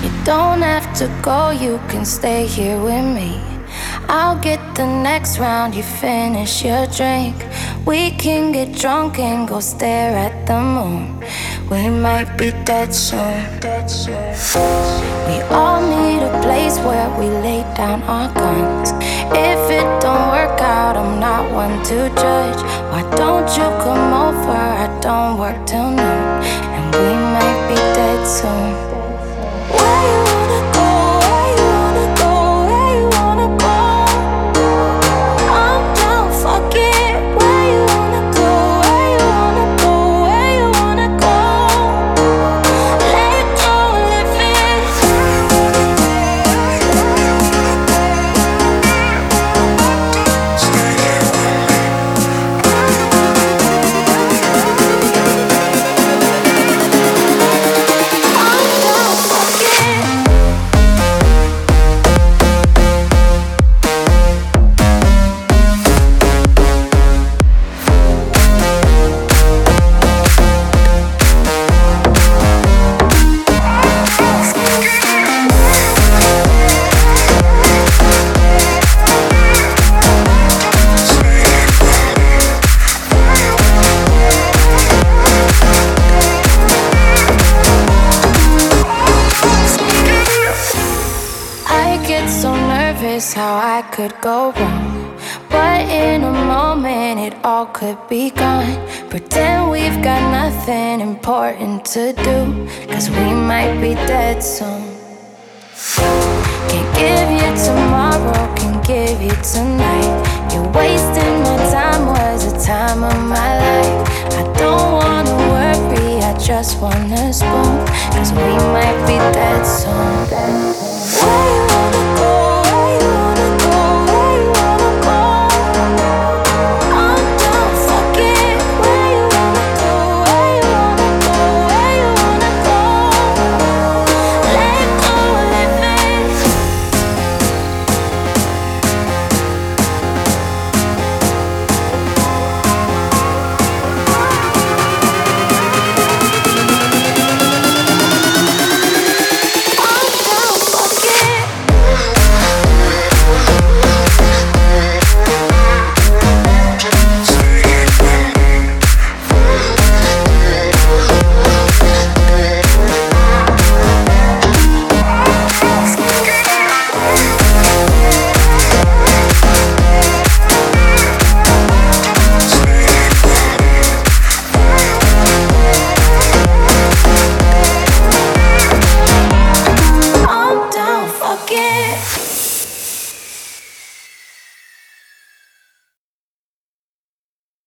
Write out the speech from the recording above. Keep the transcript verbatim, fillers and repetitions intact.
You don't have to go, you can stay here with me. I'll get the next round, you finish your drink. We can get drunk and go stare at the moon. We might be dead soon. We all need a place where we lay down our guns. If it don't work out, I'm not one to judge. Why don't you come over? I don't work till noon, and we might be dead soon. Where you wanna go? Where you wanna go? Where you wanna go? I'm down, fuck it. Where you wanna go? Where you wanna go? Where you wanna go? Let go, live it. I'm down, fuck it. I get so nervous how I could go wrong, but in a moment it all could be gone. Pretend we've got nothing important to do, cause we might be dead soon. Can't give you tomorrow, can give you tonight. You're wasting my time, was the time of my life. I don't wanna worry, I just wanna spoon, cause we might be